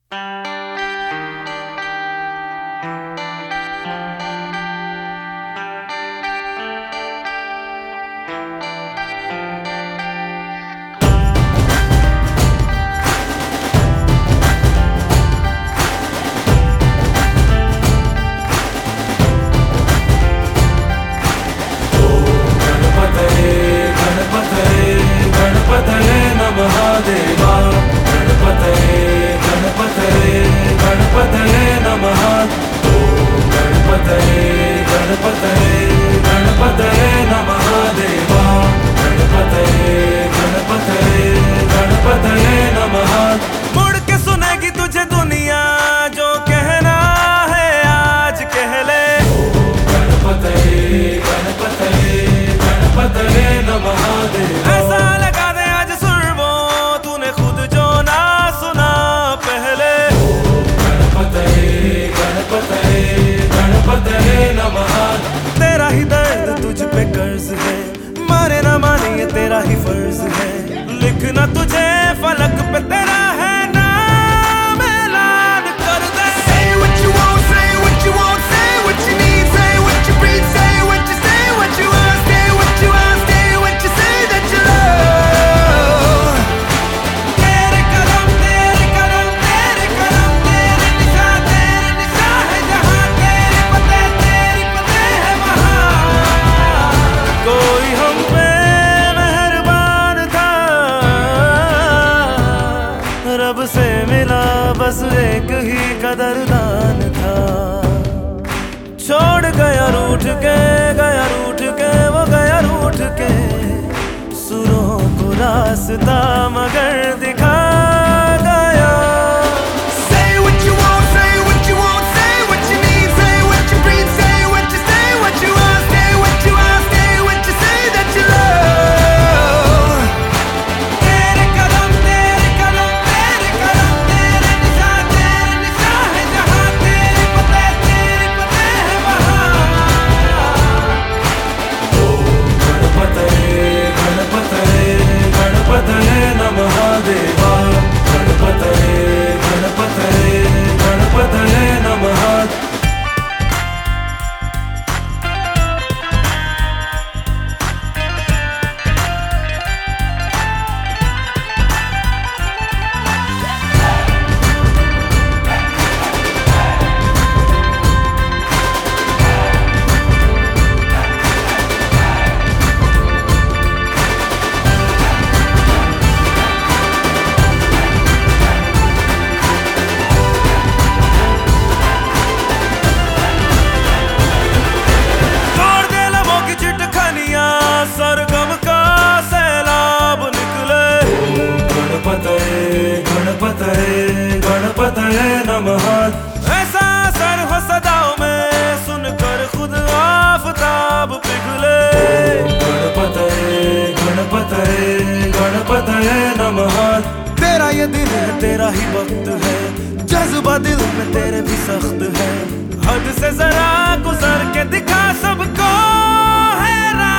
मुड़ के सुनेगी तुझे दुनिया, जो कहना है आज कह ले। गणपतये गणपतये गणपतये नमः देवा। ऐसा लगा दे आज सुर वो तूने खुद जो ना सुना पहले। गणपतये गणपतये गणपतये नमः। तेरा ही दर्द तुझ पे कर्ज है, माने ना माने ये तेरा ही फर्ज है। लिखना तुझे फलक पे तेरा है नाम, ऐलान कर दे। Say what you want, say what you want, say what you need, say what you breathe, say what you say, what you want, say what you want, say what you say that you love. तेरे कदम तेरे निशान है जहाँ, तेरे पते है वहाँ। कोई हम पे मेहरबान था, रब से मिला बस एक ही कदरदान था। छोड़ गया रूठ के वो गया रूठ के। सुरों को रास्ता मगर दिखा गया। Say what you want, say what you want, say what you need, say what you breathe, say what you say, what you want, say what you want, say what you say that you love. तेरे कदम तेरे निशान है जहाँ, तेरे पते है वहाँ। गणपतये गणपतये गणपतये नमः देवा। गणपतये गणपतये गणपतये नमः। सरगम का सैलाब निकले। गणपतये गणपतये गणपतये नमः। ऐसा असर हो सदाओं में सुनकर खुद आफताब पिघले। गणपतये गणपतये गणपतये नमः। तेरा ये दिन है, तेरा ही वक्त है, जज्बा दिल में तेरे भी सख्त है। हद से जरा गुजर के दिखा सबको है